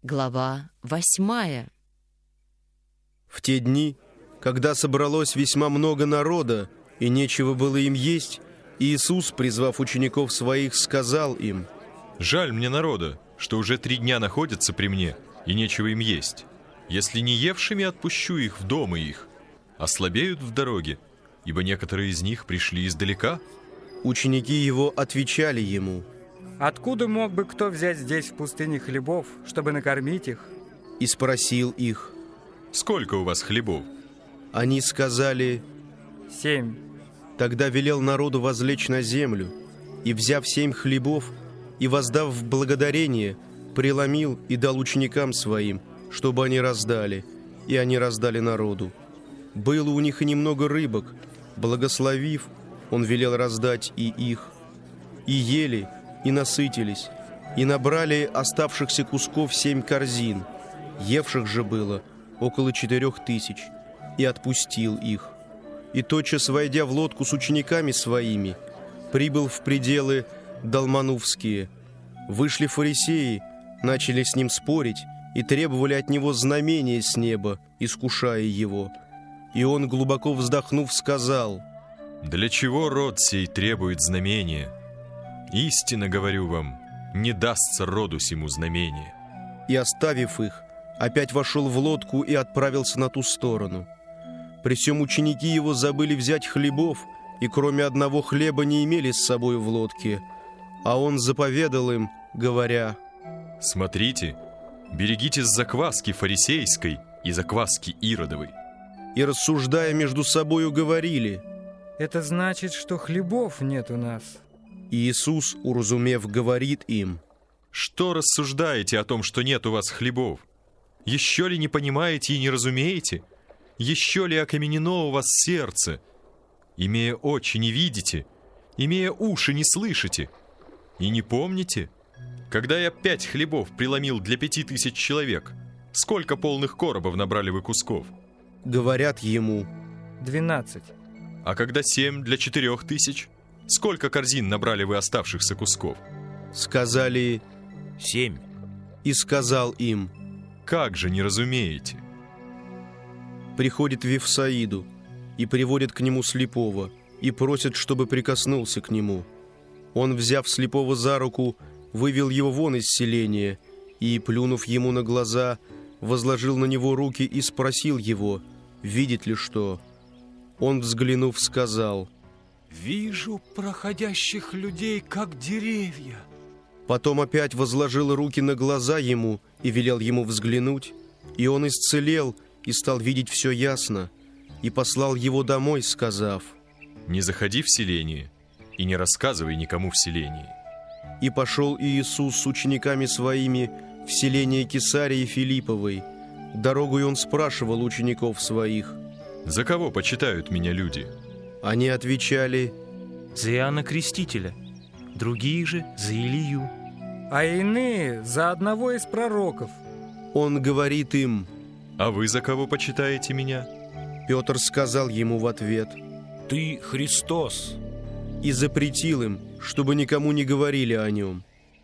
Глава 8. В те дни, когда собралось весьма много народа, и нечего было им есть, Иисус, призвав учеников своих, сказал им: «Жаль мне народа, что уже 3 дня находятся при мне, и нечего им есть. Если не евшими отпущу их в дома их, ослабеют в дороге, ибо некоторые из них пришли издалека». Ученики его отвечали ему: «Откуда мог бы кто взять здесь в пустыне хлебов, чтобы накормить их?» И спросил их: «Сколько у вас хлебов?» Они сказали: 7. Тогда велел народу возлечь на землю, и, взяв 7 хлебов, и воздав в благодарение, преломил и дал ученикам своим, чтобы они раздали, и они раздали народу. Было у них и немного рыбок, благословив, он велел раздать и их. И ели, и насытились, и набрали оставшихся кусков 7 корзин, евших же было около 4000, и отпустил их. И тотчас, войдя в лодку с учениками своими, прибыл в пределы Далманувские. Вышли фарисеи, начали с ним спорить и требовали от него знамения с неба, искушая его. И он, глубоко вздохнув, сказал: «Для чего род сей требует знамения? Истинно говорю вам, не дастся роду сему знамения». И, оставив их, опять вошел в лодку и отправился на ту сторону. При сем ученики его забыли взять хлебов, и кроме одного хлеба не имели с собой в лодке. А он заповедал им, говоря: «Смотрите, берегитесь закваски фарисейской и закваски иродовой». И, рассуждая между собою, говорили: «Это значит, что хлебов нет у нас». И Иисус, уразумев, говорит им: «Что рассуждаете о том, что нет у вас хлебов? Еще ли не понимаете и не разумеете? Еще ли окаменено у вас сердце? Имея очи, не видите, имея уши, не слышите, и не помните? Когда я 5 хлебов преломил для 5000 человек, сколько полных коробов набрали вы кусков?» Говорят ему: 12. «А когда 7 для 4000, сколько корзин набрали вы оставшихся кусков?» Сказали: 7. И сказал им: «Как же не разумеете?» Приходит в Вифсаиду, и приводит к нему слепого, и просит, чтобы прикоснулся к нему. Он, взяв слепого за руку, вывел его вон из селения, и, плюнув ему на глаза, возложил на него руки и спросил его, видит ли что. Он, взглянув, сказал: «Вижу проходящих людей, как деревья». Потом опять возложил руки на глаза ему и велел ему взглянуть, и он исцелел и стал видеть все ясно, и послал его домой, сказав: «Не заходи в селение и не рассказывай никому в селении». И пошел Иисус с учениками своими в селение Кесарии Филипповой. Дорогой он спрашивал учеников своих: «За кого почитают меня люди?» Они отвечали: «За Иоанна Крестителя, другие же за Илию, А иные за одного из пророков». Он говорит им: «А вы за кого почитаете меня?» Петр сказал ему в ответ: «Ты Христос». И запретил им, чтобы никому не говорили о нем.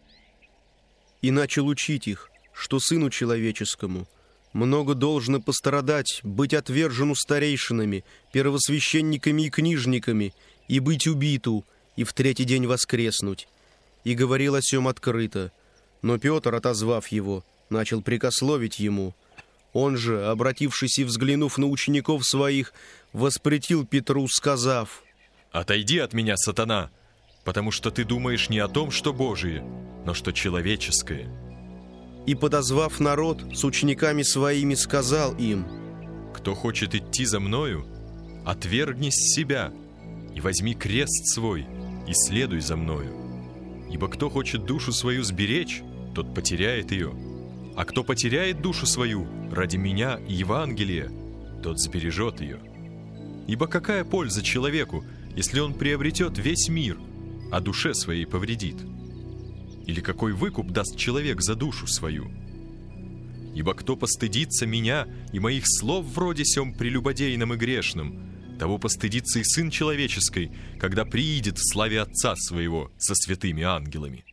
И начал учить их, что Сыну Человеческому много должно пострадать, быть отвержену старейшинами, первосвященниками и книжниками, и быть убиту, и в 3-й день воскреснуть. И говорил о сем открыто. Но Петр, отозвав его, начал прекословить ему. Он же, обратившись и взглянув на учеников своих, воспретил Петру, сказав: «Отойди от меня, сатана, потому что ты думаешь не о том, что Божие, но что человеческое». И, подозвав народ, с учениками своими сказал им: «Кто хочет идти за мною, отвергни себя и возьми крест свой и следуй за мною. Ибо кто хочет душу свою сберечь, тот потеряет ее. А кто потеряет душу свою ради меня и Евангелия, тот сбережет ее. Ибо какая польза человеку, если он приобретет весь мир, а душе своей повредит? Или какой выкуп даст человек за душу свою? Ибо кто постыдится меня и моих слов вроде сем прелюбодейном и грешном, того постыдится и Сын Человеческий, когда приидет в славе Отца Своего со святыми ангелами».